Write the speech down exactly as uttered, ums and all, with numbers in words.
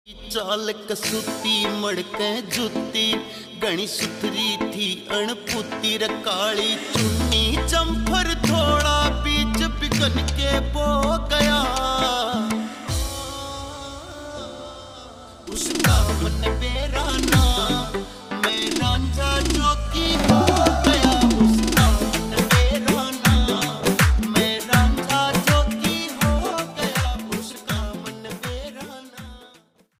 चाल कसूती मड़के जूती गणी सुथरी थी अणपुती र काली चुन्नी चंफर थोड़ा बीच बिकन के बो गया। उसका मन बेरा ना